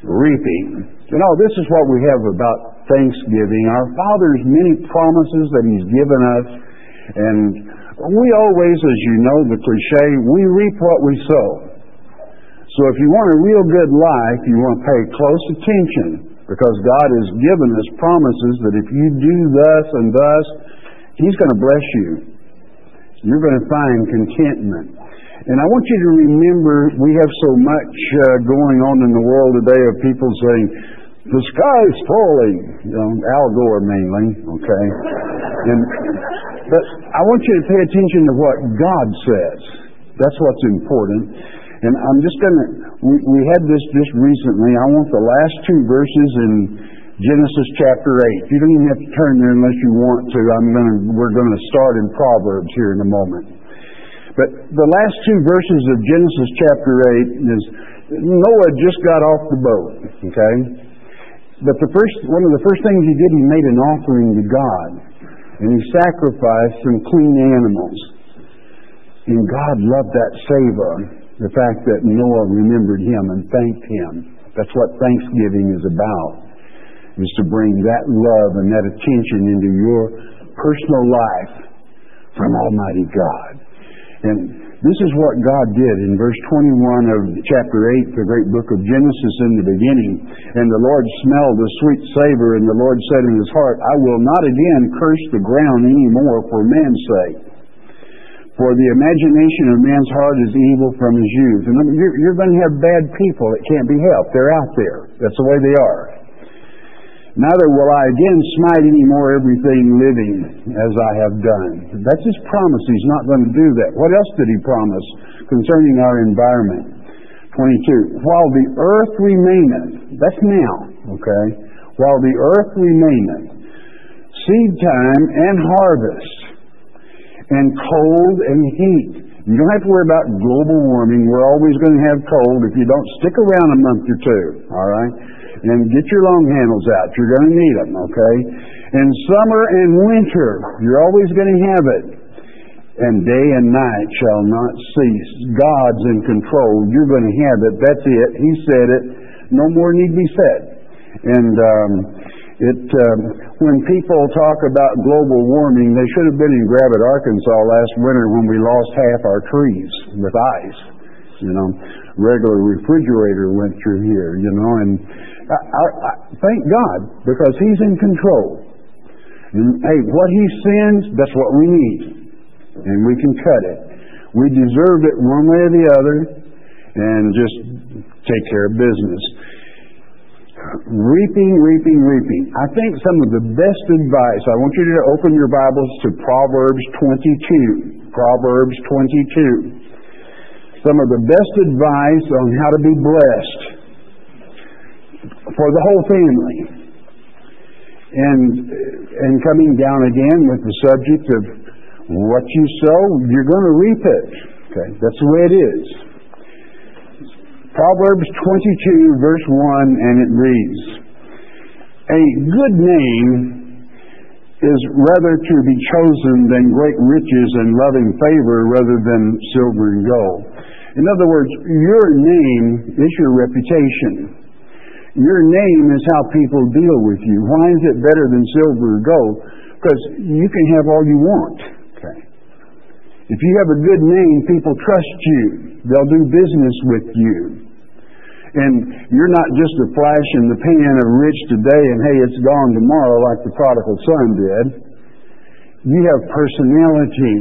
reaping. You know, this is what we have about Thanksgiving. Our Father's many promises that He's given us, and we always, as you know, the cliche, we reap what we sow. So if you want a real good life, you want to pay close attention, because God has given us promises that if you do thus and thus, He's going to bless you. You're going to find contentment. And I want you to remember, we have so much going on in the world today of people saying, the sky's falling. You know, Al Gore mainly, okay? But I want you to pay attention to what God says. That's what's important. And I'm just going to, we had this just recently. I want the last two verses in Genesis chapter 8. You don't even have to turn there unless you want to. We're going to start in Proverbs here in a moment. But the last two verses of Genesis chapter 8 is Noah just got off the boat, okay? But one of the first things he did, he made an offering to God. And he sacrificed some clean animals. And God loved that savor, the fact that Noah remembered him and thanked him. That's what Thanksgiving is about, is to bring that love and that attention into your personal life from Almighty God. And this is what God did in verse 21 of chapter 8, the great book of Genesis in the beginning. And the Lord smelled a sweet savor, and the Lord said in His heart, I will not again curse the ground any more for man's sake. For the imagination of man's heart is evil from his youth. And you're going to have bad people that can't be helped. They're out there. That's the way they are. Neither will I again smite any more everything living as I have done. That's His promise. He's not going to do that. What else did He promise concerning our environment? 22. While the earth remaineth, that's now, okay? While the earth remaineth, seed time and harvest, and cold and heat. You don't have to worry about global warming. We're always going to have cold if you don't stick around a month or two, all right? And get your long handles out. You're going to need them, okay? And summer and winter, you're always going to have it. And day and night shall not cease. God's in control. You're going to have it. That's it. He said it. No more need be said. And when people talk about global warming, they should have been in Gravette, Arkansas last winter when we lost half our trees with ice. You know, regular refrigerator went through here, you know, and I thank God, because He's in control. And hey, what He sends, that's what we need. And we can cut it. We deserve it one way or the other, and just take care of business. Reaping, reaping, reaping. I think some of the best advice, I want you to open your Bibles to Proverbs 22. Proverbs 22. Some of the best advice on how to be blessed for the whole family. And coming down again with the subject of what you sow, you're going to reap it. Okay, that's the way it is. Proverbs 22, verse 1, and it reads, a good name is rather to be chosen than great riches and loving favor rather than silver and gold. In other words, your name is your reputation. Your name is how people deal with you. Why is it better than silver or gold? Because you can have all you want. Okay. If you have a good name, people trust you. They'll do business with you. And you're not just a flash in the pan of rich today and hey, it's gone tomorrow like the prodigal son did. You have personality.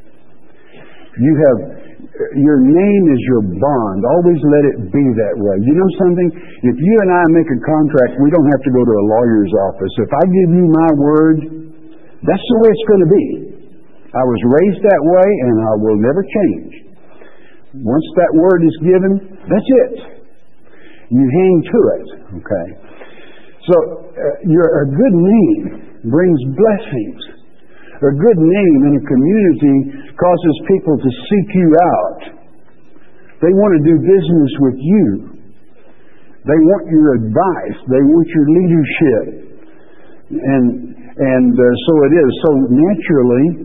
Your name is your bond. Always let it be that way. You know something? If you and I make a contract, we don't have to go to a lawyer's office. If I give you my word, that's the way it's going to be. I was raised that way and I will never change. Once that word is given, that's it. You hang to it. Okay. So a good name brings blessings. A good name in a community causes people to seek you out. They want to do business with you. They want your advice. They want your leadership. And so it is. So naturally,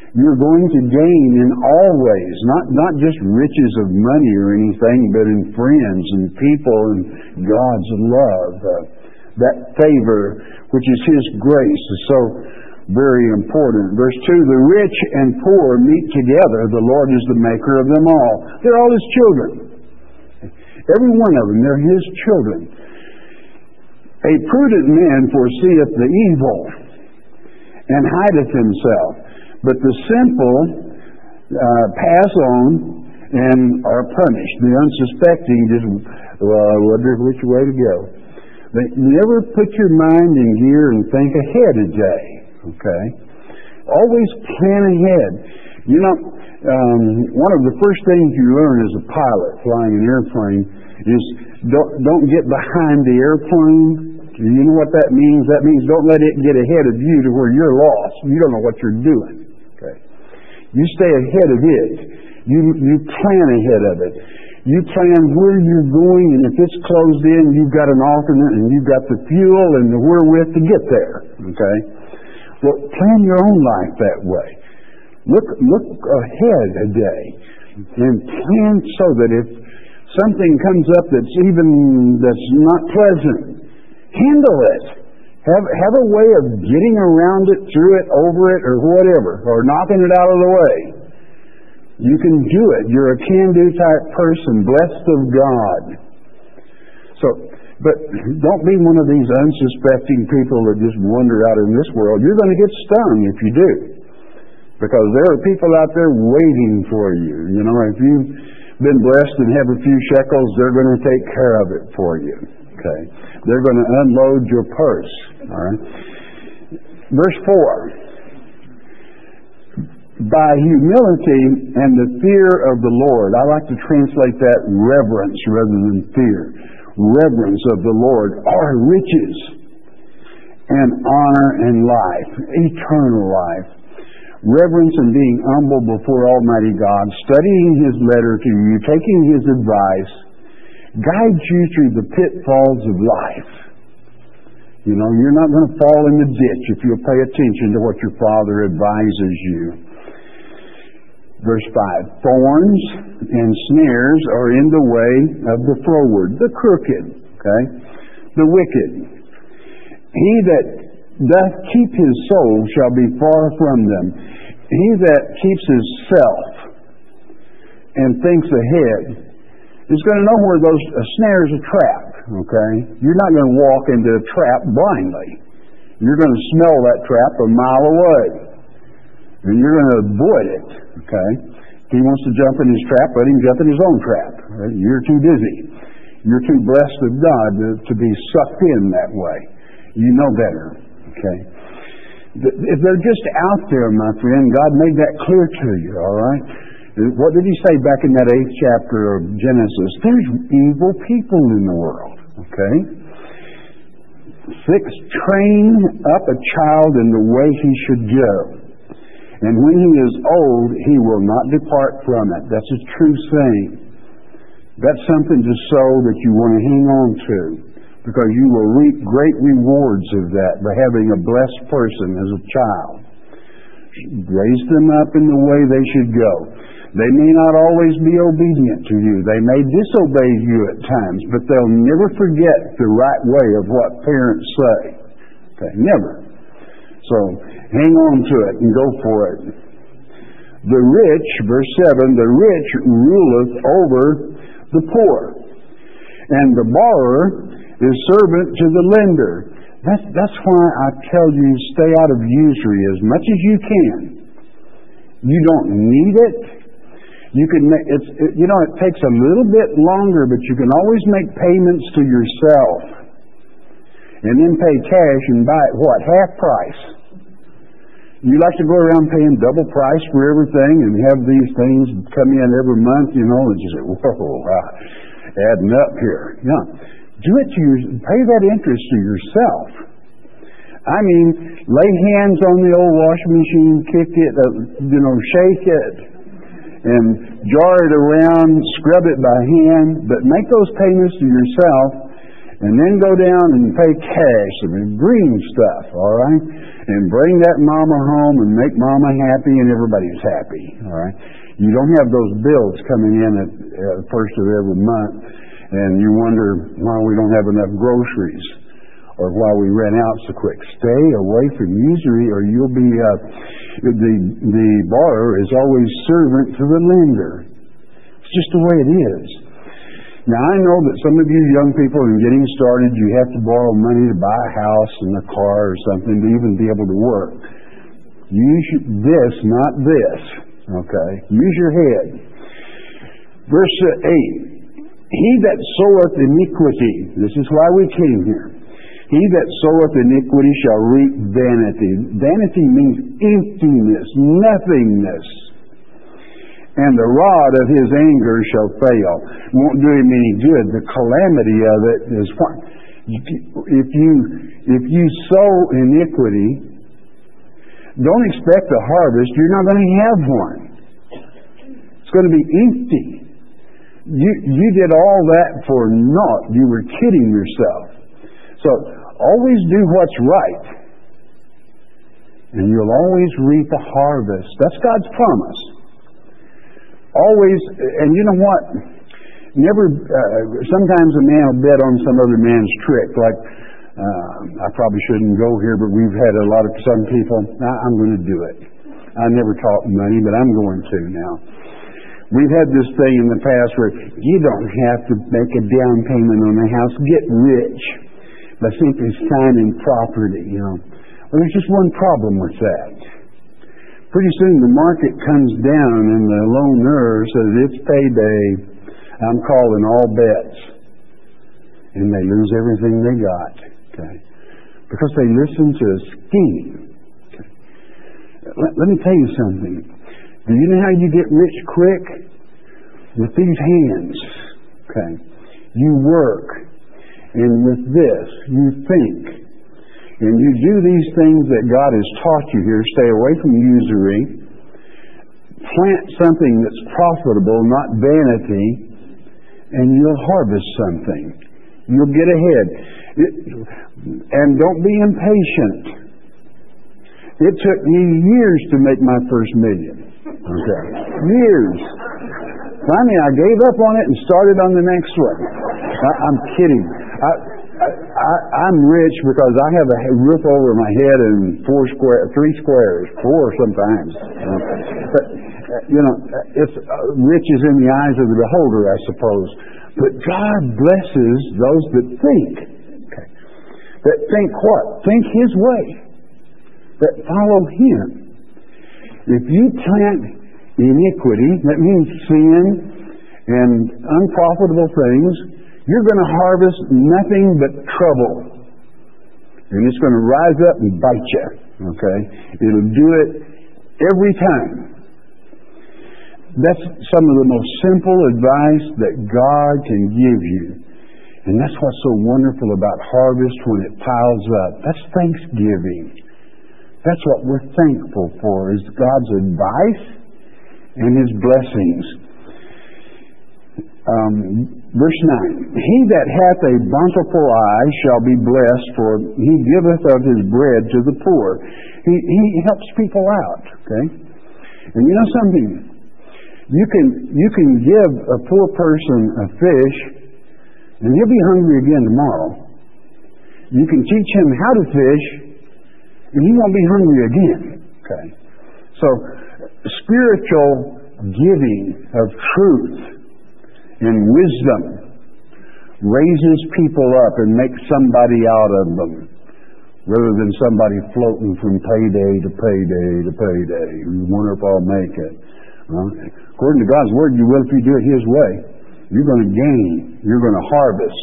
you're going to gain in all ways, not just riches of money or anything, but in friends and people and God's love. That favor, which is His grace, is so very important. Verse 2, the rich and poor meet together. The Lord is the maker of them all. They're all His children. Every one of them, they're His children. A prudent man foreseeth the evil and hideth himself, but the simple pass on and are punished. The unsuspecting just, well, I wonder which way to go. But never put your mind in gear and think ahead a day. Okay? Always plan ahead. You know, one of the first things you learn as a pilot flying an airplane is don't get behind the airplane. You know what that means? That means don't let it get ahead of you to where you're lost. You don't know what you're doing. Okay? You stay ahead of it. You plan ahead of it. You plan where you're going, and if it's closed in, you've got an alternate, and you've got the fuel and the wherewith to get there. Okay? Well, plan your own life that way. Look ahead a day, and plan so that if something comes up that's not pleasant, handle it. Have a way of getting around it, through it, over it, or whatever, or knocking it out of the way. You can do it. You're a can-do type person, blessed of God. But don't be one of these unsuspecting people that just wander out in this world. You're going to get stung if you do. Because there are people out there waiting for you. You know, if you've been blessed and have a few shekels, they're going to take care of it for you. Okay. They're going to unload your purse. All right. Verse 4. By humility and the fear of the Lord. I like to translate that reverence rather than fear. Reverence of the Lord are riches and honor and life, eternal life. Reverence and being humble before Almighty God, studying His letter to you, taking His advice, guides you through the pitfalls of life. You know, you're not going to fall in the ditch if you'll pay attention to what your Father advises you. Verse 5, thorns and snares are in the way of the froward, the crooked, okay, the wicked. He that doth keep his soul shall be far from them. He that keeps his self and thinks ahead is going to know where those snares are trapped, okay? You're not going to walk into a trap blindly. You're going to smell that trap a mile away. And you're going to avoid it, okay? If he wants to jump in his trap, let him jump in his own trap. Right? You're too busy. You're too blessed of God to be sucked in that way. You know better, okay? If they're just out there, my friend, God made that clear to you, all right? What did He say back in that 8th chapter of Genesis? There's evil people in the world, okay? 6, train up a child in the way he should go. And when he is old, he will not depart from it. That's a true saying. That's something to sow that you want to hang on to, because you will reap great rewards of that by having a blessed person as a child. Raise them up in the way they should go. They may not always be obedient to you. They may disobey you at times, but they'll never forget the right way of what parents say. Okay, never. So, hang on to it and go for it. The rich, verse 7, the rich ruleth over the poor, and the borrower is servant to the lender. That's why I tell you, stay out of usury as much as you can. You don't need it. You can make it takes a little bit longer, but you can always make payments to yourself, and then pay cash and buy it half price. You like to go around paying double price for everything and have these things come in every month, and you say, whoa, adding up here. Yeah. Do it to pay that interest to yourself. I mean, lay hands on the old washing machine, kick it, shake it, and jar it around, scrub it by hand, but make those payments to yourself, and then go down and pay cash. I mean, green stuff, all right? and bring that mama home and make mama happy and everybody's happy. All right? You don't have those bills coming in at the first of every month and you wonder why we don't have enough groceries or why we rent out so quick. Stay away from usury or you'll be, the borrower is always servant to the lender. It's just the way it is. Now, I know that some of you young people are getting started, you have to borrow money to buy a house and a car or something to even be able to work. Use this, not this. Okay? Use your head. Verse 8. He that soweth iniquity, this is why we came here. He that soweth iniquity shall reap vanity. Vanity means emptiness, nothingness. And the rod of his anger shall fail. Won't do him any good. The calamity of it is what? If you sow iniquity, don't expect a harvest. You're not going to have one. It's going to be empty. You did all that for naught. You were kidding yourself. So always do what's right. And you'll always reap a harvest. That's God's promise. Always, and you know what? Sometimes a man will bet on some other man's trick. Like, I probably shouldn't go here, but we've had some people, I'm going to do it. I never taught money, but I'm going to now. We've had this thing in the past where you don't have to make a down payment on a house. Get rich by simply signing property, Well, there's just one problem with that. Pretty soon the market comes down and the loaner says, it's payday, I'm calling all bets. And they lose everything they got. Okay? Because they listen to a scheme. Okay? Let me tell you something. Do you know how you get rich quick? With these hands. Okay? You work. And with this, you think. And you do these things that God has taught you here. Stay away from usury. Plant something that's profitable, not vanity. And you'll harvest something. You'll get ahead. And don't be impatient. It took me years to make my first million. Okay? Years. Finally, I gave up on it and started on the next one. I'm kidding. I'm rich because I have a roof over my head and 3 squares, 4 sometimes. But, it's riches in the eyes of the beholder, I suppose. But God blesses those that think. Okay. That think what? Think His way. That follow Him. If you plant iniquity, that means sin and unprofitable things, you're going to harvest nothing but trouble. And it's going to rise up and bite you. Okay? It'll do it every time. That's some of the most simple advice that God can give you. And that's what's so wonderful about harvest when it piles up. That's Thanksgiving. That's what we're thankful for, is God's advice and His blessings. Verse 9. He that hath a bountiful eye shall be blessed, for he giveth of his bread to the poor. He helps people out. Okay? And you know something? You can give a poor person a fish, and he'll be hungry again tomorrow. You can teach him how to fish, and he won't be hungry again. Okay? So, spiritual giving of truth and wisdom raises people up and makes somebody out of them, rather than somebody floating from payday to payday to payday. You wonder if I'll make it. According to God's Word, you will if you do it His way. You're going to gain. You're going to harvest.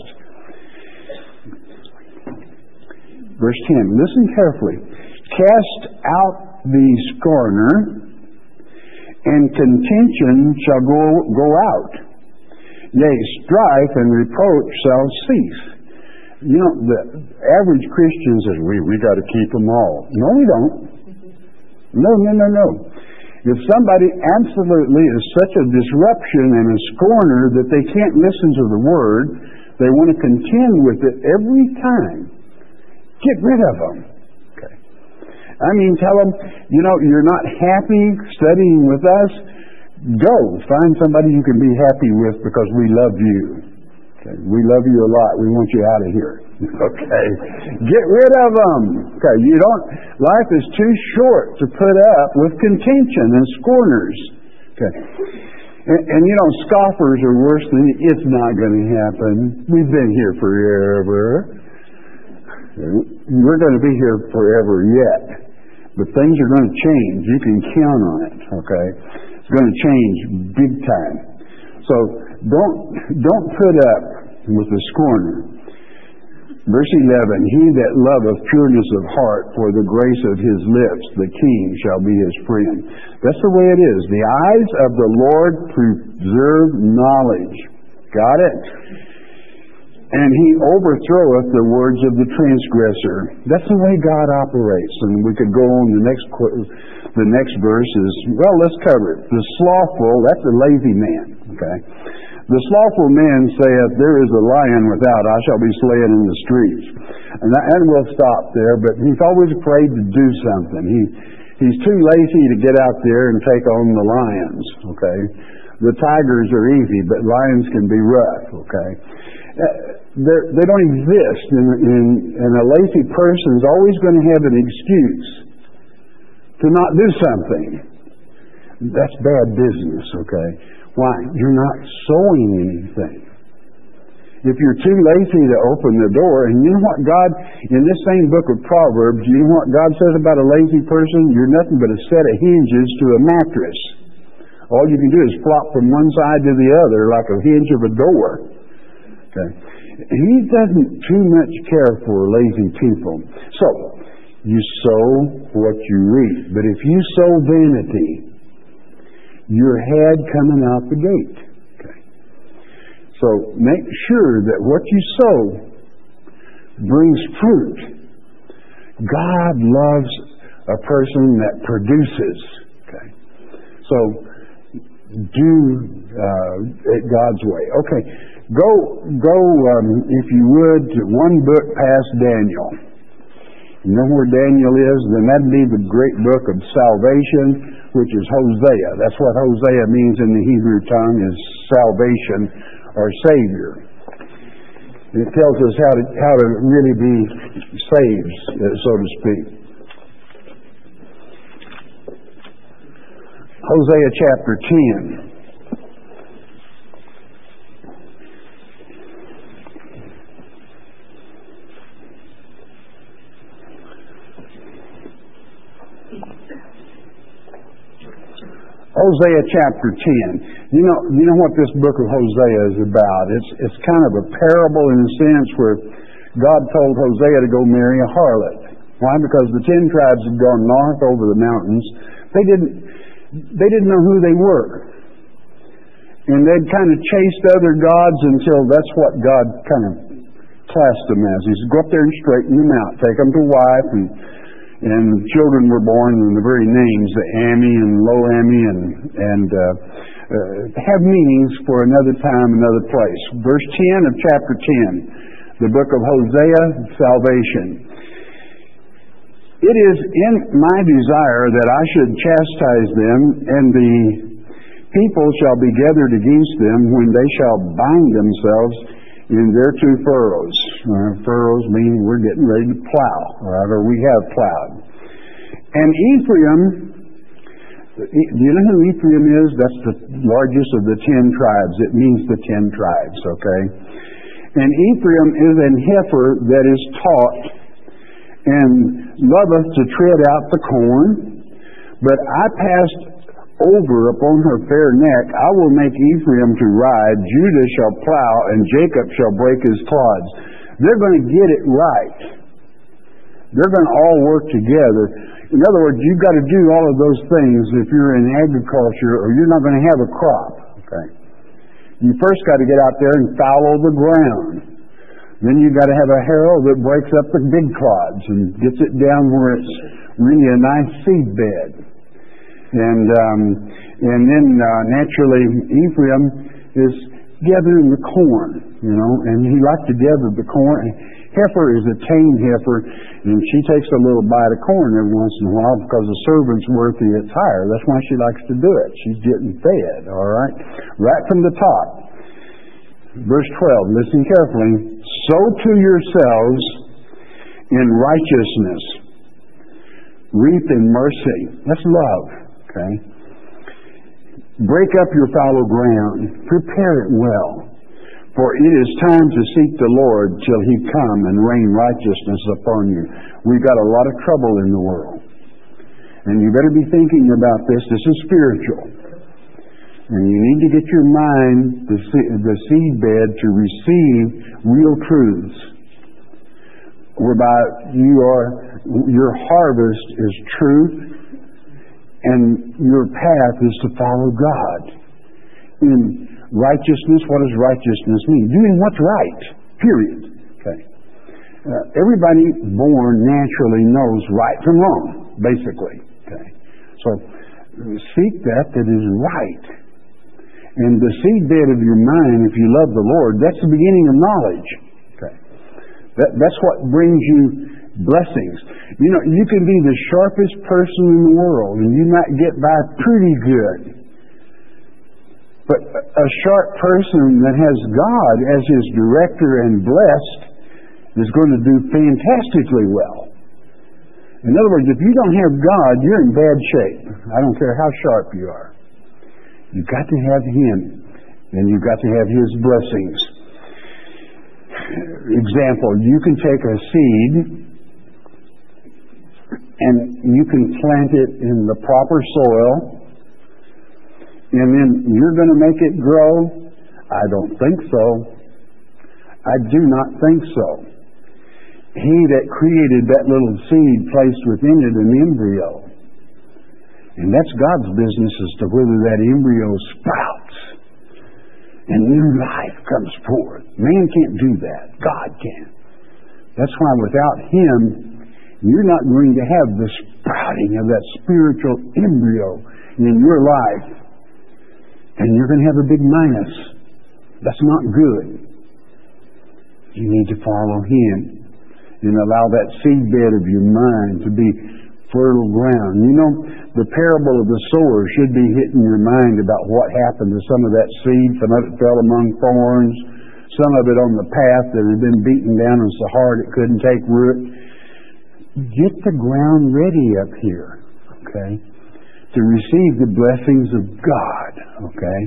Verse 10. Listen carefully. Cast out the scorner, and contention shall go out. Yea, strife and reproach shall cease. The average Christian says, we got to keep them all. No, we don't. No. If somebody absolutely is such a disruption and a scorner that they can't listen to the Word, they want to contend with it every time, get rid of them. Okay. I mean, tell them, you're not happy studying with us. Go. Find somebody you can be happy with because we love you. Okay. We love you a lot. We want you out of here. Okay. Get rid of them. Okay. Life is too short to put up with contention and scorners. Okay. And scoffers are worse than it's not going to happen. We've been here forever. We're going to be here forever yet. But things are going to change. You can count on it. Okay. It's going to change big time. So don't put up with the scorner. Verse 11, he that loveth pureness of heart for the grace of his lips, the king shall be his friend. That's the way it is. The eyes of the Lord preserve knowledge. Got it? And he overthroweth the words of the transgressor. That's the way God operates. And we could go on the next verse is, let's cover it. The slothful, that's a lazy man. Okay. The slothful man saith, there is a lion without, I shall be slain in the streets. And we'll stop there, but he's always afraid to do something. He's too lazy to get out there and take on the lions, okay? The tigers are easy, but lions can be rough, okay? They don't exist, and a lazy person is always going to have an excuse to not do something. That's bad business, okay? Why? You're not sowing anything. If you're too lazy to open the door, and you know what God, in this same book of Proverbs, you know what God says about a lazy person? You're nothing but a set of hinges to a mattress. All you can do is flop from one side to the other like a hinge of a door. Okay. He doesn't too much care for lazy people. So, you sow what you reap. But if you sow vanity, your head coming out the gate. Okay. So make sure that what you sow brings fruit. God loves a person that produces. Okay. So do it God's way. Okay. Go. If you would, to one book past Daniel. You know where Daniel is? Then that'd be the great book of salvation, which is Hosea. That's what Hosea means in the Hebrew tongue, is salvation or Savior. It tells us how to really be saved, so to speak. Hosea chapter 10. Hosea chapter 10. You know what this book of Hosea is about. It's kind of a parable in a sense where God told Hosea to go marry a harlot. Why? Because the 10 tribes had gone north over the mountains. They didn't know who they were. And they'd kind of chased other gods until that's what God kind of classed them as. He said, go up there and straighten them out. Take them to wife, and children were born in the very names, the Ami and Lo-Ami, and have meanings for another time, another place. Verse 10 of chapter 10, the book of Hosea, salvation. It is in my desire that I should chastise them, and the people shall be gathered against them when they shall bind themselves in their 2 furrows. Furrows mean we're getting ready to plow, right? Or we have plowed. And Ephraim, do you know who Ephraim is? That's the largest of the 10 tribes. It means the 10 tribes, okay? And Ephraim is an heifer that is taught and loveth to tread out the corn. But I passed over upon her fair neck. I will make Ephraim to ride. Judah shall plow, and Jacob shall break his clods. They're going to get it right. They're going to all work together. In other words, you've got to do all of those things if you're in agriculture, or you're not going to have a crop. Okay. You first got to get out there and fallow the ground. Then you've got to have a harrow that breaks up the big clods and gets it down where it's really a nice seed bed. And then naturally, Ephraim is gathering the corn, and he liked to gather the corn. Heifer is a tame heifer, and she takes a little bite of corn every once in a while because the servant's worth its hire. That's why she likes to do it. She's getting fed, all right? Right from the top. Verse 12, listen carefully. Sow to yourselves in righteousness. Reap in mercy. That's love, okay? Break up your fallow ground. Prepare it well. For it is time to seek the Lord till He come and rain righteousness upon you. We've got a lot of trouble in the world. And you better be thinking about this. This is spiritual. And you need to get your mind, the seedbed, to receive real truths. Whereby your harvest is truth, and your path is to follow God. In righteousness, what does righteousness mean? Doing what's right, period. Okay. Everybody born naturally knows right from wrong, basically. Okay. So seek that is right. And the seedbed of your mind, if you love the Lord, that's the beginning of knowledge. Okay. That's what brings you blessings. You can be the sharpest person in the world, and you might get by pretty good. But a sharp person that has God as his director and blessed is going to do fantastically well. In other words, if you don't have God, you're in bad shape. I don't care how sharp you are. You've got to have Him, and you've got to have His blessings. Example, you can take a seed and you can plant it in the proper soil, and then you're going to make it grow? I don't think so. I do not think so. He that created that little seed placed within it an embryo. And that's God's business as to whether that embryo sprouts and new life comes forth. Man can't do that. God can. That's why without Him, you're not going to have the sprouting of that spiritual embryo in your life. And you're going to have a big minus. That's not good. You need to follow Him and allow that seedbed of your mind to be fertile ground. The parable of the sower should be hitting your mind about what happened to some of that seed. Some of it fell among thorns. Some of it on the path that had been beaten down and so hard it couldn't take root. Get the ground ready up here, okay, to receive the blessings of God, okay.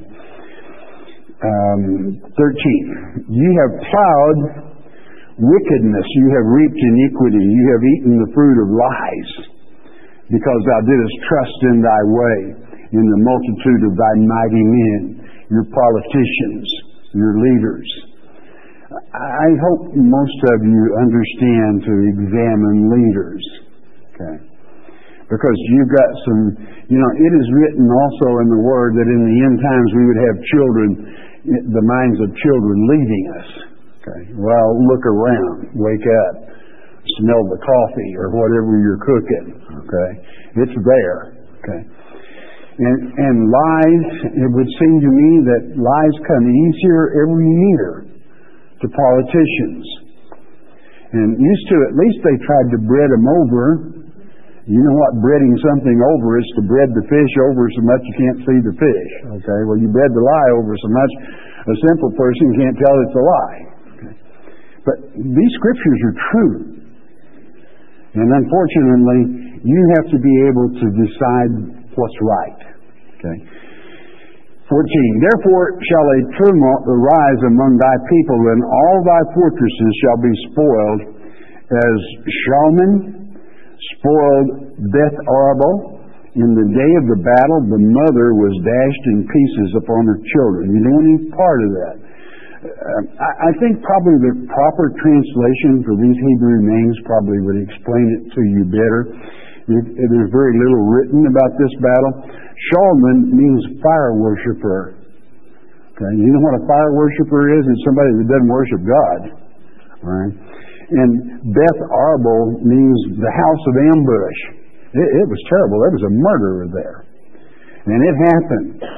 13. You have plowed wickedness, you have reaped iniquity, you have eaten the fruit of lies, because thou didst trust in thy way, in the multitude of thy mighty men, your politicians, your leaders. I hope most of you understand to examine leaders, okay? Because you've got some, it is written also in the Word that in the end times we would have children, the minds of children leading us. Okay. Well, look around, wake up, smell the coffee or whatever you're cooking. Okay. It's there. Okay. And lies, it would seem to me that lies come easier every year to politicians. And used to, at least they tried to bread them over. You know what breading something over is? To bread the fish over so much you can't see the fish. Okay, well, you bread the lie over so much a simple person can't tell it's a lie. Okay. But these scriptures are true. And unfortunately, you have to be able to decide what's right. Okay. 14. Therefore shall a tumult arise among thy people, and all thy fortresses shall be spoiled, as Shalman spoiled Beth Arbel. In the day of the battle, the mother was dashed in pieces upon her children. You don't want any part of that. I think probably the proper translation for these Hebrew names probably would explain it to you better. There's very little written about this battle. Shalman means fire worshiper. Okay, you know what a fire worshiper is? It's somebody that doesn't worship God. All right. And Beth Arbel means the house of ambush. It was terrible. There was a murderer there. And it happened.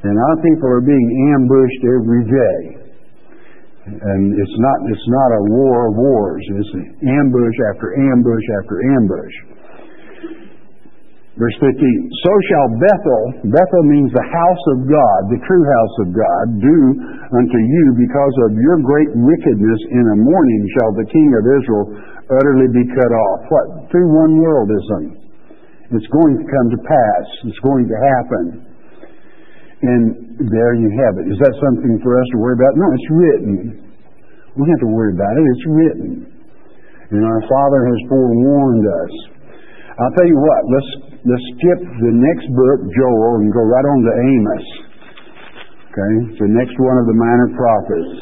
And our people are being ambushed every day. And it's not a war of wars. It's ambush after ambush after ambush. Verse 15, so shall Bethel means the house of God, the true house of God, do unto you because of your great wickedness. In a morning shall the king of Israel utterly be cut off. What? Through one worldism. It's going to come to pass. It's going to happen. And there you have it. Is that something for us to worry about? No, it's written. We don't have to worry about it. It's written. And our Father has forewarned us. I'll tell you what, let's skip the next book, Joel, and go right on to Amos. Okay? It's the next one of the minor prophets.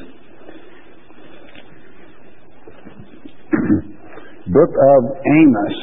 Book of Amos.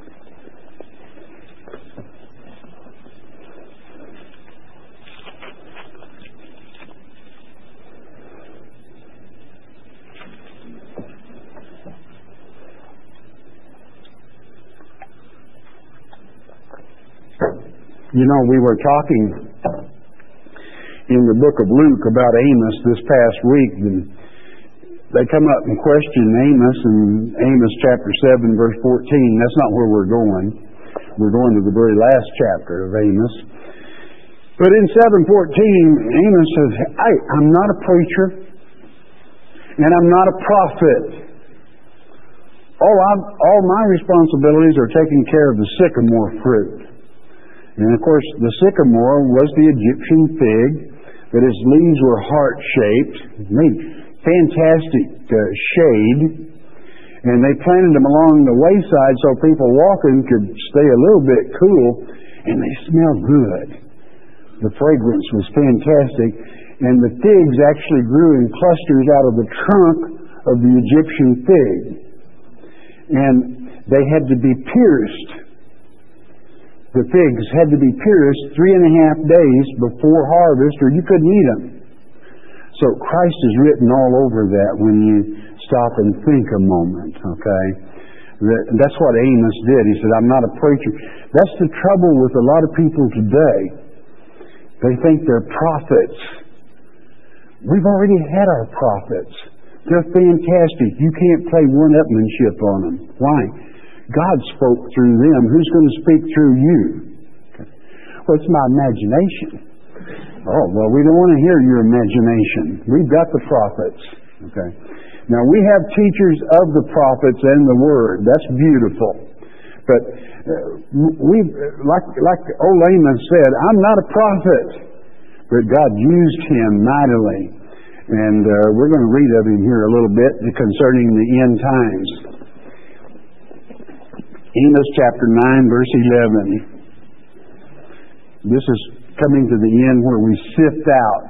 You know, we were talking in the book of Luke about Amos this past week, and they come up and question Amos in Amos chapter 7, verse 14. That's not where we're going. We're going to the very last chapter of Amos. But in 7:14, Amos says, I'm not a preacher, and I'm not a prophet. All my responsibilities are taking care of the sycamore fruit. And of course, the sycamore was the Egyptian fig, that its leaves were heart-shaped, made fantastic shade, and they planted them along the wayside so people walking could stay a little bit cool, and they smelled good. The fragrance was fantastic, and the figs actually grew in clusters out of the trunk of the Egyptian fig. And they had to be pierced. The figs had to be pierced 3.5 days before harvest, or you couldn't eat them. So Christ is written all over that when you stop and think a moment, okay? That's what Amos did. He said, I'm not a preacher. That's the trouble with a lot of people today. They think they're prophets. We've already had our prophets. They're fantastic. You can't play one-upmanship on them. Why? God spoke through them. Who's going to speak through you? Okay. Well, it's my imagination. Oh, well, we don't want to hear your imagination. We've got the prophets. Okay. Now, we have teachers of the prophets and the Word. That's beautiful. But like old Amos said, I'm not a prophet. But God used him mightily. And we're going to read of him here a little bit concerning the end times. Amos chapter 9, verse 11. This is coming to the end where we sift out.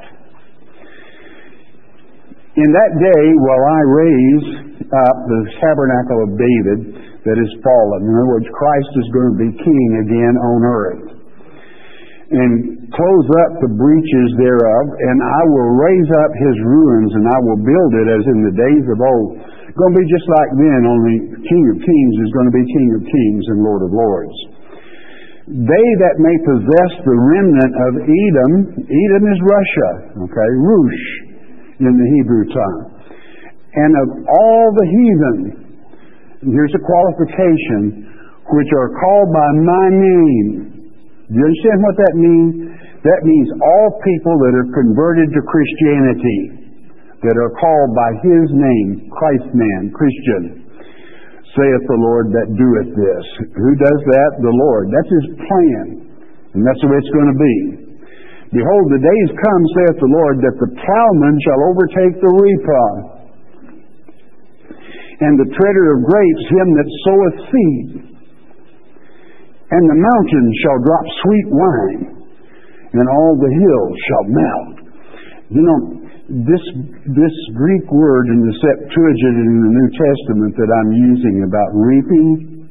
In that day will I raise up the tabernacle of David that is fallen. In other words, Christ is going to be king again on earth. And close up the breaches thereof, and I will raise up his ruins, and I will build it as in the days of old. It's going to be just like then, only King of Kings is going to be King of Kings and Lord of Lords. They that may possess the remnant of Edom, Edom is Russia, okay, Rush in the Hebrew tongue, and of all the heathen, here's a qualification, which are called by my name. Do you understand what that means? That means all people that are converted to Christianity, that are called by His name, Christ man, Christian. Saith the Lord that doeth this. Who does that? The Lord. That's His plan. And that's the way it's going to be. Behold, the days come, saith the Lord, that the plowman shall overtake the reaper, and the treader of grapes him that soweth seed. And the mountains shall drop sweet wine, and all the hills shall melt. You know, this Greek word in the Septuagint in the New Testament that I'm using about reaping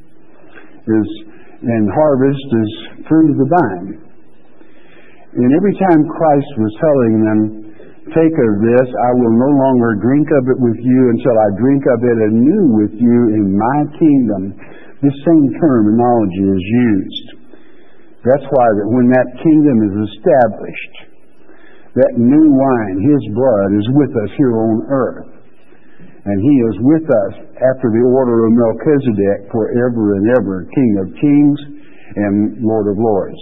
and harvest is fruit of the vine. And every time Christ was telling them, take of this, I will no longer drink of it with you until I drink of it anew with you in my kingdom, this same terminology is used. That's why that when that kingdom is established, That new wine, His blood, is with us here on earth. And He is with us after the order of Melchizedek forever and ever, King of kings and Lord of lords.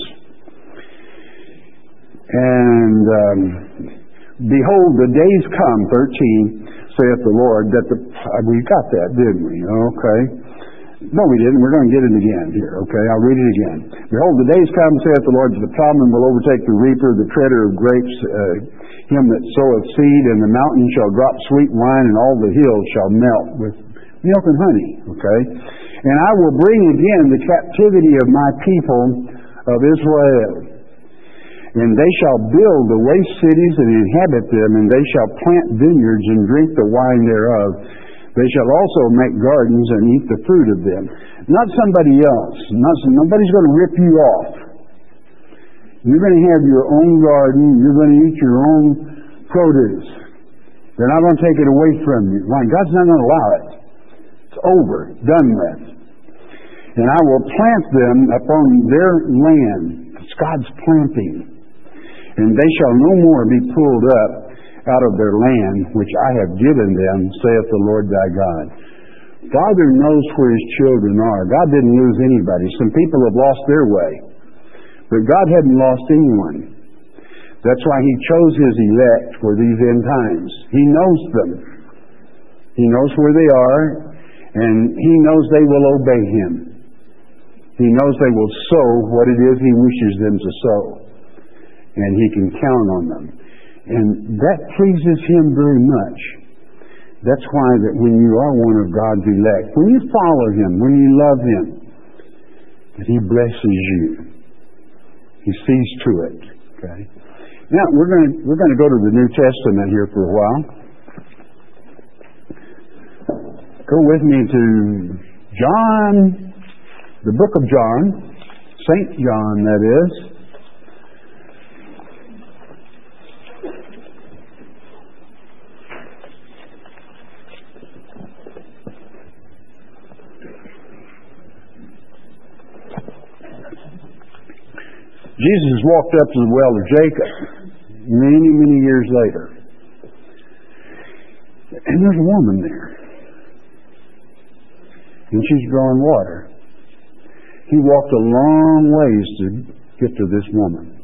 And behold, the days come, 13, saith the Lord, that we got that, didn't we? Okay. No, we didn't. We're going to get it again here, okay? I'll read it again. Behold, the days come, saith the Lord, that the plowman will overtake the reaper, the treader of grapes, him that soweth seed, and the mountain shall drop sweet wine, and all the hills shall melt with milk and honey, okay? And I will bring again the captivity of my people of Israel. And they shall build the waste cities and inhabit them, and they shall plant vineyards and drink the wine thereof. They shall also make gardens and eat the fruit of them. Not somebody else. Nobody's going to rip you off. You're going to have your own garden. You're going to eat your own produce. They're not going to take it away from you. Why? God's not going to allow it. It's over. Done with. And I will plant them upon their land. It's God's planting. And they shall no more be pulled up out of their land, which I have given them, saith the Lord thy God. Father knows where His children are. God didn't lose anybody. Some people have lost their way. But God hadn't lost anyone. That's why He chose His elect for these end times. He knows them. He knows where they are, and He knows they will obey Him. He knows they will sow what it is He wishes them to sow. And He can count on them. And that pleases Him very much. That's why that when you are one of God's elect, when you follow Him, when you love Him, that He blesses you. He sees to it. Okay. Now we're going to go to the New Testament here for a while. Go with me to John, the book of John, St. John, that is. Jesus walked up to the well of Jacob many, many years later. And there's a woman there. And she's drawing water. He walked a long ways to get to this woman.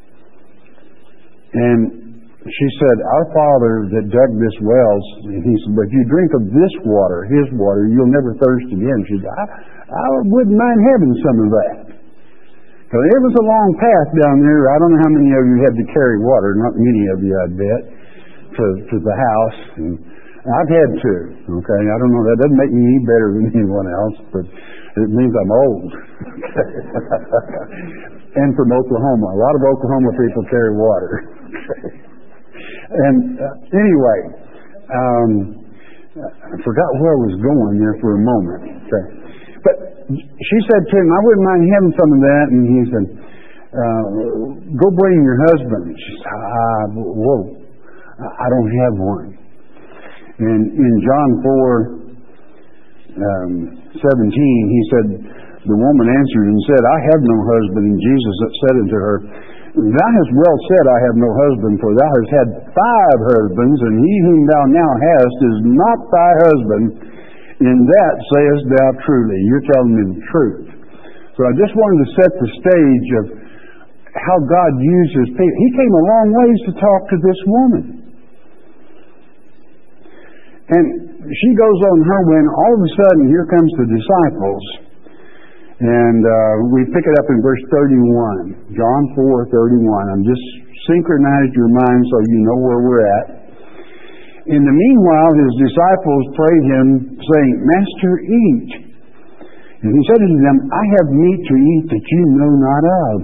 And she said, our Father that dug this well, and he said, but if you drink of this water, His water, you'll never thirst again. She said, I wouldn't mind having some of that. So it was a long path down there. I don't know how many of you had to carry water. Not many of you, I bet, to the house. And I've had to. Okay, I don't know. That doesn't make me any better than anyone else, but it means I'm old. And from Oklahoma, a lot of Oklahoma people carry water. And anyway, I forgot where I was going there for a moment. Okay. But she said to him, I wouldn't mind having some of that. And he said, go bring your husband. She said, whoa, I don't have one. And in John 4:17, he said, the woman answered and said, I have no husband. And Jesus said unto her, thou hast well said, I have no husband, for thou hast had 5 husbands, and he whom thou now hast is not thy husband. In that sayest thou truly. You're telling me the truth. So I just wanted to set the stage of how God uses people. He came a long ways to talk to this woman. And she goes on her way, and all of a sudden, here comes the disciples. And we pick it up in verse 31. John 4:31. I'm just synchronized your mind so you know where we're at. In the meanwhile, His disciples prayed Him, saying, Master, eat. And He said unto them, I have meat to eat that you know not of.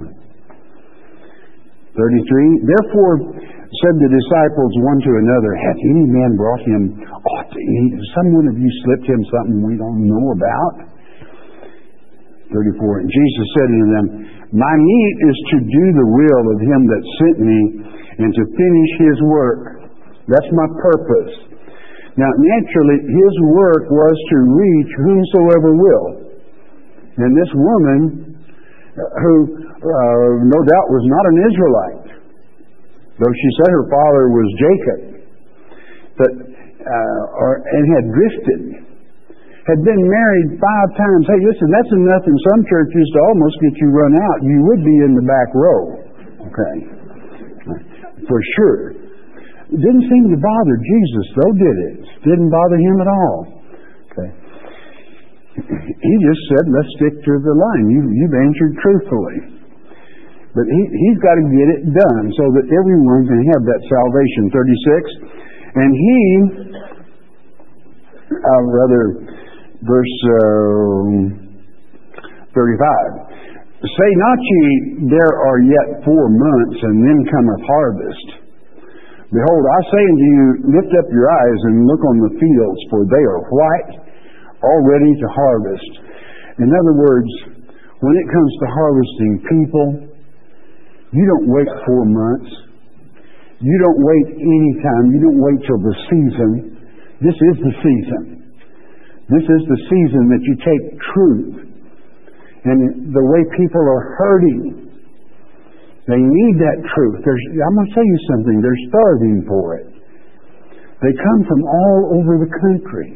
33. Therefore said the disciples one to another, hath any man brought Him aught to eat? Has some one of you slipped Him something we don't know about? 34. And Jesus said unto them, my meat is to do the will of Him that sent me, and to finish His work. That's my purpose. Now, naturally, His work was to reach whomsoever will. And this woman, who no doubt was not an Israelite, though she said her father was Jacob, and had drifted, had been married 5 times. Hey, listen, that's enough in some churches to almost get you run out. You would be in the back row, okay, for sure. It didn't seem to bother Jesus, though, did it? Didn't bother him at all. Okay. He just said, let's stick to the line. You've answered truthfully. But he's got to get it done so that everyone can have that salvation. 36. And he, verse 35. Say not ye, there are yet 4 months, and then cometh harvest. Behold, I say unto you, lift up your eyes and look on the fields, for they are white, already to harvest. In other words, when it comes to harvesting people, you don't wait 4 months. You don't wait any time. You don't wait till the season. This is the season. This is the season that you take truth. And the way people are hurting, they need that truth. I'm going to tell you something. They're starving for it. They come from all over the country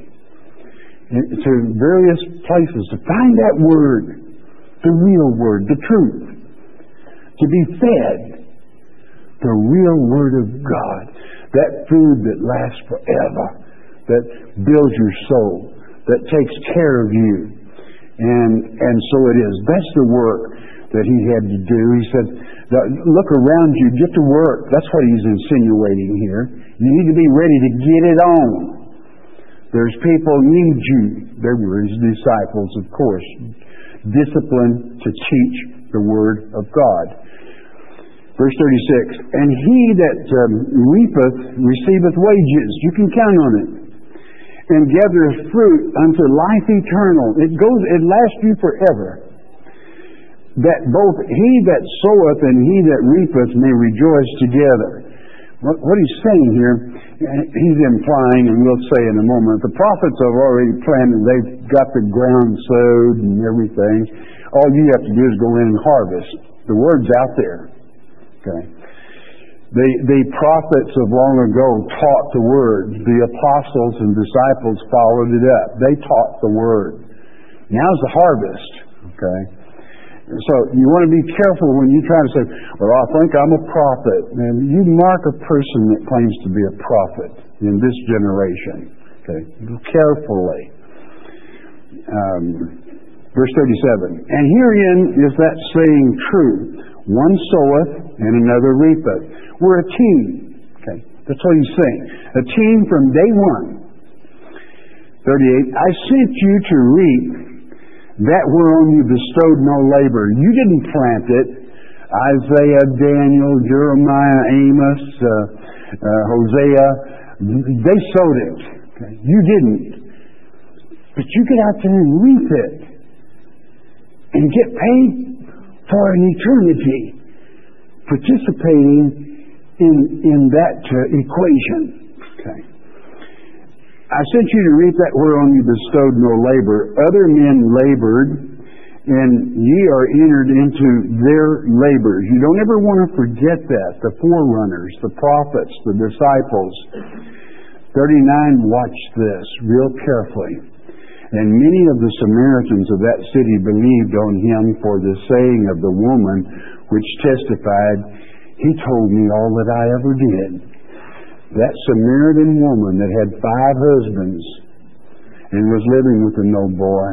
to various places to find that word, the real word, the truth, to be fed the real Word of God, that food that lasts forever, that builds your soul, that takes care of you. And so it is. That's the work that he had to do. He said, look around you, get to work. That's what he's insinuating here. You need to be ready to get it on. There's people need you. They were his disciples, of course. Disciplined to teach the Word of God. Verse 36, and he that reapeth receiveth wages. You can count on it. And gathereth fruit unto life eternal. It lasts you forever. That both he that soweth and he that reapeth may rejoice together. What he's saying here, he's implying, and we'll say in a moment, the prophets have already planted. They've got the ground sowed and everything. All you have to do is go in and harvest. The word's out there. Okay. The prophets of long ago taught the Word. The apostles and disciples followed it up. They taught the Word. Now's the harvest. Okay. So you want to be careful when you try to say, well, I think I'm a prophet. And you mark a person that claims to be a prophet in this generation. Okay. Carefully. Verse 37. And herein is that saying true. One soweth and another reapeth. We're a team. Okay, that's what he's saying. A team from day one. 38. I sent you to reap that whereon you bestowed no labor. You didn't plant it. Isaiah, Daniel, Jeremiah, Amos, Hosea, they sowed it. Okay. You didn't. But you get out there and reap it and get paid for an eternity, participating in that equation. Okay. I sent you to reap that whereon you bestowed no labor. Other men labored, and ye are entered into their labors. You don't ever want to forget that. The forerunners, the prophets, the disciples. 39, watch this real carefully. And many of the Samaritans of that city believed on him for the saying of the woman, which testified, he told me all that I ever did. That Samaritan woman that had 5 husbands and was living with a no boy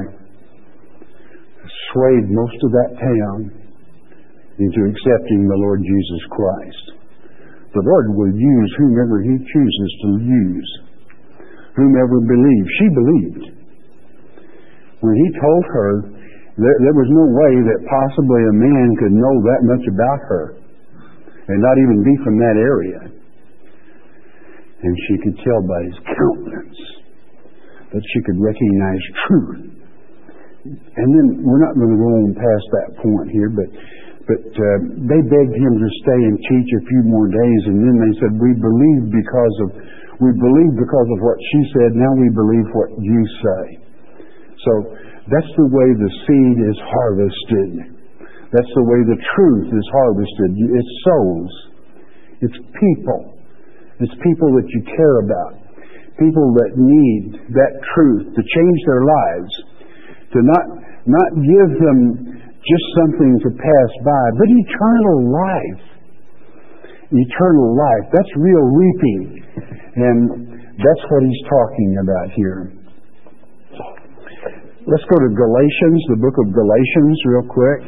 swayed most of that town into accepting the Lord Jesus Christ. The Lord will use whomever he chooses to use. Whomever believes. She believed. When he told her, there was no way that possibly a man could know that much about her and not even be from that area. And she could tell by his countenance that she could recognize truth. And then we're not going to go on past that point here, but they begged him to stay and teach a few more days, and then they said, we believe because of what she said, now we believe what you say. So that's the way the seed is harvested. That's the way the truth is harvested. It sows It's people. It's people that you care about. People that need that truth to change their lives. To not give them just something to pass by, but eternal life. Eternal life. That's real reaping. And that's what he's talking about here. Let's go to Galatians, the book of Galatians, real quick.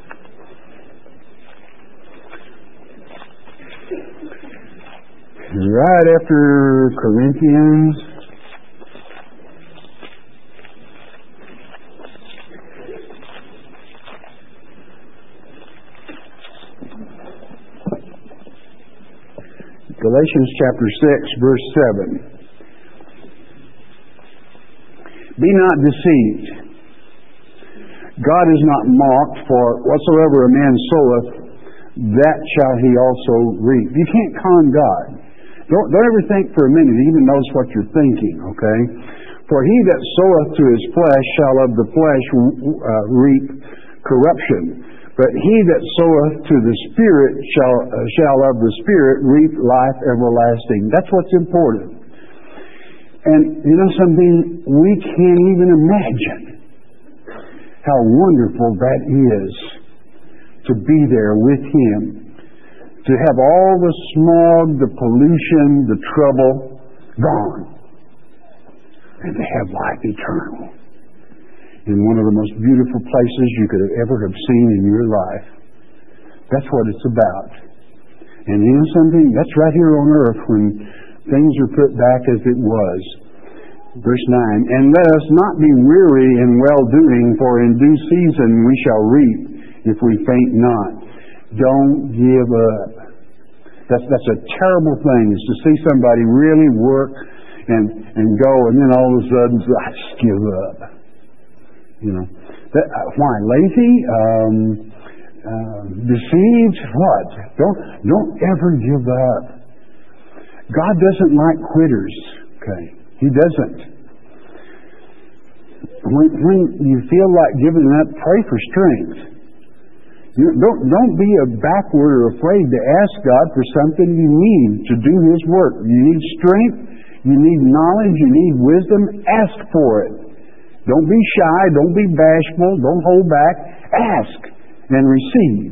Right after Corinthians. Galatians chapter 6, verse 7. Be not deceived. God is not mocked, for whatsoever a man soweth, that shall he also reap. You can't con God. Don't ever think for a minute he even knows what you're thinking, okay? For he that soweth to his flesh shall of the flesh reap corruption. But he that soweth to the Spirit shall of the Spirit reap life everlasting. That's what's important. And you know something? We can't even imagine how wonderful that is to be there with Him. To have all the smog, the pollution, the trouble gone. And to have life eternal. In one of the most beautiful places you could ever have seen in your life. That's what it's about. And you know something? That's right here on earth when things are put back as it was. Verse 9, and let us not be weary in well-doing, for in due season we shall reap if we faint not. Don't give up. That's a terrible thing, is to see somebody really work and go, and then all of a sudden, I just give up. You know, why? Lazy? Deceived? What? Don't ever give up. God doesn't like quitters. Okay, He doesn't. When you feel like giving up, pray for strength. Don't be backward or afraid to ask God for something you need to do His work. You need strength. You need knowledge. You need wisdom. Ask for it. Don't be shy. Don't be bashful. Don't hold back. Ask and receive.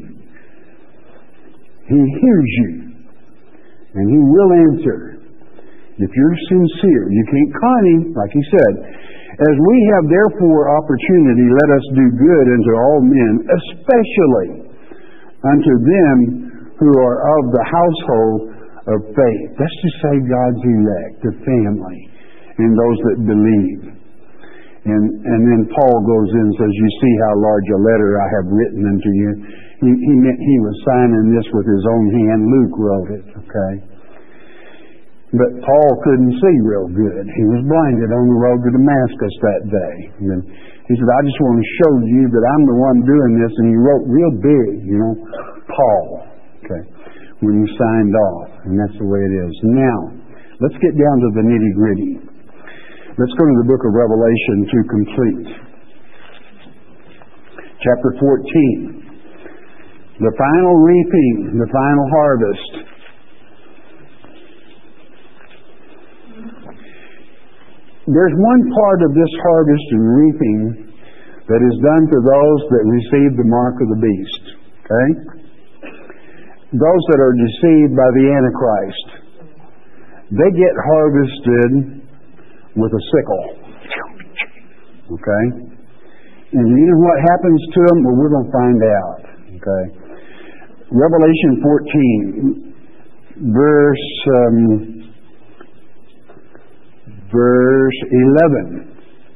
He hears you. And He will answer. If you're sincere, you can't con Him, like He said. As we have therefore opportunity, let us do good unto all men, especially unto them who are of the household of faith. That's to say God's elect, the family, and those that believe. And then Paul goes in and says, you see how large a letter I have written unto you. He was signing this with his own hand. Luke wrote it, okay? But Paul couldn't see real good. He was blinded on the road to Damascus that day. And he said, I just want to show you that I'm the one doing this. And he wrote real big, you know, Paul, okay, when he signed off. And that's the way it is. Now, let's get down to the nitty-gritty. Let's go to the book of Revelation to complete. Chapter 14. The final reaping, the final harvest. There's one part of this harvest and reaping that is done to those that receive the mark of the beast. Okay? Those that are deceived by the Antichrist. They get harvested with a sickle. Okay? And you know what happens to them? Well, we're going to find out. Okay? Revelation 14, verse 11.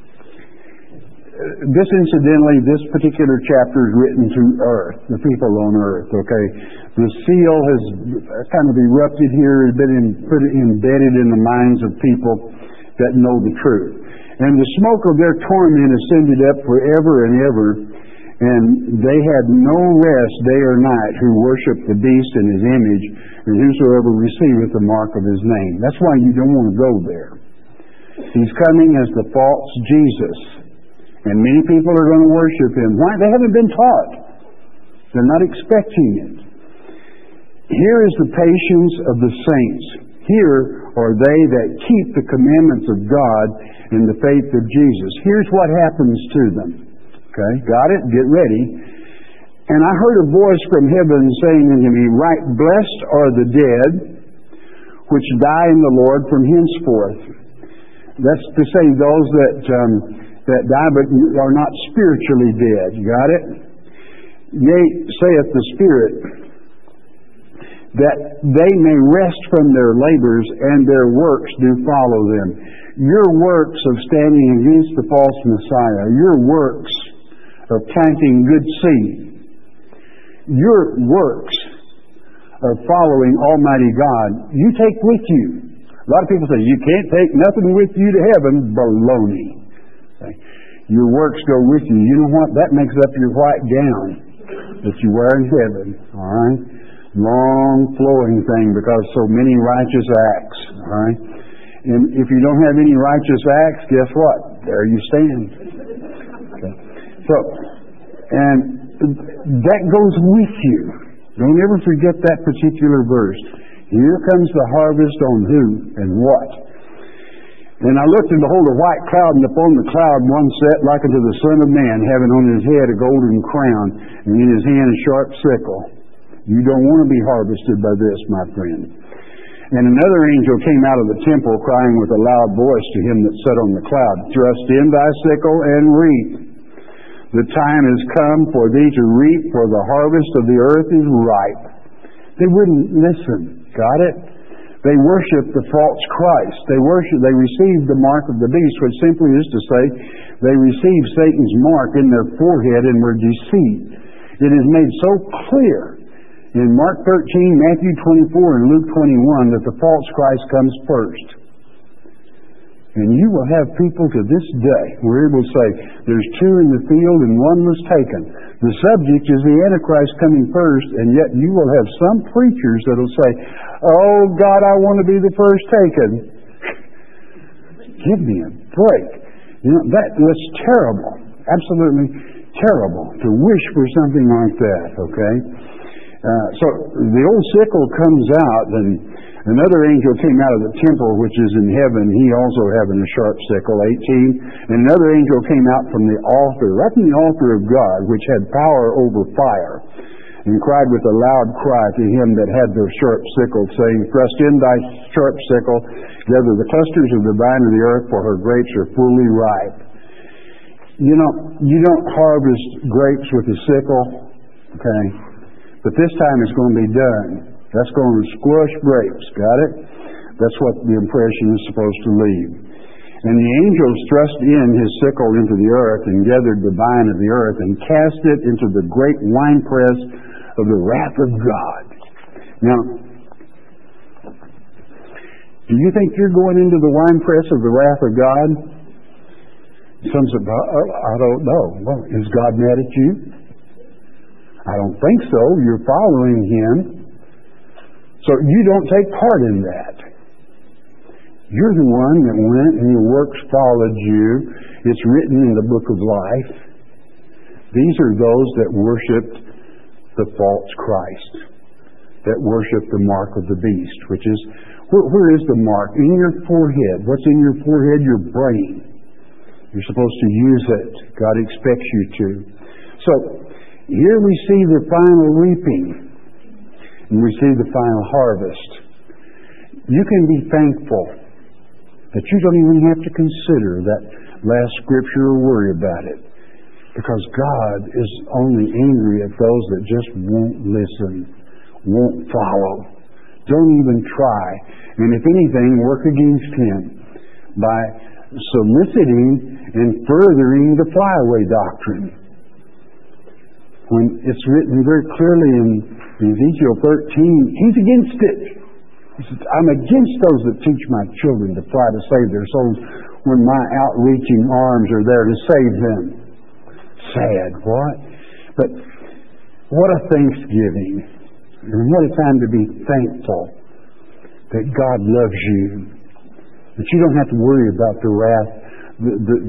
This particular chapter is written to earth, the people on earth, okay? The seal has kind of erupted here, has been embedded in the minds of people that know the truth. And the smoke of their torment ascended up forever and ever, and they had no rest day or night who worship the beast and his image, and whosoever receiveth the mark of his name. That's why you don't want to go there. He's coming as the false Jesus. And many people are going to worship Him. Why? They haven't been taught. They're not expecting it. Here is the patience of the saints. Here are they that keep the commandments of God in the faith of Jesus. Here's what happens to them. Okay, got it? Get ready. And I heard a voice from heaven saying unto me, Right blessed are the dead which die in the Lord from henceforth. That's to say those that die but are not spiritually dead. You got it? Yea, saith the Spirit, that they may rest from their labors and their works do follow them. Your works of standing against the false Messiah, your works of planting good seed, your works of following Almighty God, you take with you. A lot of people say, you can't take nothing with you to heaven. Baloney. Okay. Your works go with you. You know what? That makes up your white gown that you wear in heaven. All right? Long flowing thing because so many righteous acts. All right? And if you don't have any righteous acts, guess what? There you stand. Okay. So, and that goes with you. Don't ever forget that particular verse. Here comes the harvest on who and what. And I looked, and behold, a white cloud, and upon the cloud one sat like unto the Son of Man, having on his head a golden crown, and in his hand a sharp sickle. You don't want to be harvested by this, my friend. And another angel came out of the temple, crying with a loud voice to him that sat on the cloud, Thrust in thy sickle and reap. The time is come for thee to reap, for the harvest of the earth is ripe. They wouldn't listen. Got it? They worshiped the false Christ. They received the mark of the beast, which simply is to say, they received Satan's mark in their forehead and were deceived. It is made so clear in Mark 13, Matthew 24, and Luke 21 that the false Christ comes first. And you will have people to this day where it will say, there's two in the field and one was taken. The subject is the Antichrist coming first, and yet you will have some preachers that will say, oh God, I want to be the first taken. Give me a break. You know, that's terrible. Absolutely terrible to wish for something like that, okay? So the old sickle comes out, and another angel came out of the temple which is in heaven, he also having a sharp sickle, 18. And another angel came out from the altar, right from the altar of God, which had power over fire, and cried with a loud cry to him that had the sharp sickle, saying, Thrust in thy sharp sickle, gather the clusters of the vine of the earth, for her grapes are fully ripe. You know, you don't harvest grapes with a sickle, okay? But this time it's going to be done. That's going to squash grapes. Got it? That's what the impression is supposed to leave. And the angels thrust in his sickle into the earth and gathered the vine of the earth and cast it into the great winepress of the wrath of God. Now, do you think you're going into the winepress of the wrath of God? Some say, I don't know. Well, is God mad at you? I don't think so. You're following him. So you don't take part in that. You're the one that went and your works followed you. It's written in the book of life. These are those that worshiped the false Christ, that worship the mark of the beast, which is, where is the mark? In your forehead. What's in your forehead? Your brain. You're supposed to use it. God expects you to. So, here we see the final reaping, and we see the final harvest. You can be thankful that you don't even have to consider that last scripture or worry about it, because God is only angry at those that just won't listen, won't follow, don't even try, and if anything, work against him by soliciting and furthering the flyaway doctrine. When it's written very clearly in Ezekiel 13, he's against it. He says, I'm against those that teach my children to fly to save their souls when my outreaching arms are there to save them. Sad, what? But what a thanksgiving. And what a time to be thankful that God loves you. That you don't have to worry about the wrath,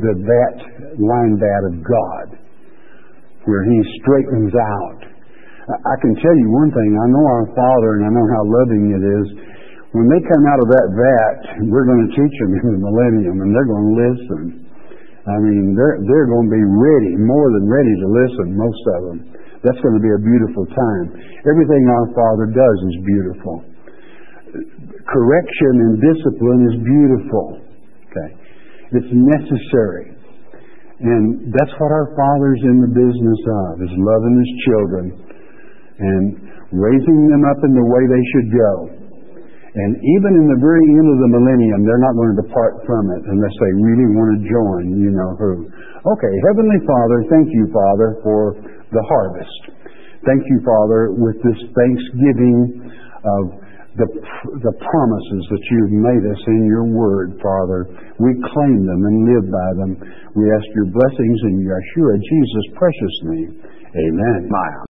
the line bat of God, where he straightens out I can tell you one thing. I know our Father, and I know how loving it is. When they come out of that vat, we're going to teach them in the millennium, and they're going to listen. I mean, they're going to be ready, more than ready to listen, most of them. That's going to be a beautiful time. Everything our Father does is beautiful. Correction and discipline is beautiful. Okay, it's necessary. And that's what our Father's in the business of, is loving His children and raising them up in the way they should go. And even in the very end of the millennium, they're not going to depart from it unless they really want to join, you know who. Okay, Heavenly Father, thank you, Father, for the harvest. Thank you, Father, with this thanksgiving of the promises that you've made us in your word, Father. We claim them and live by them. We ask your blessings in Yeshua, Jesus' precious name. Amen.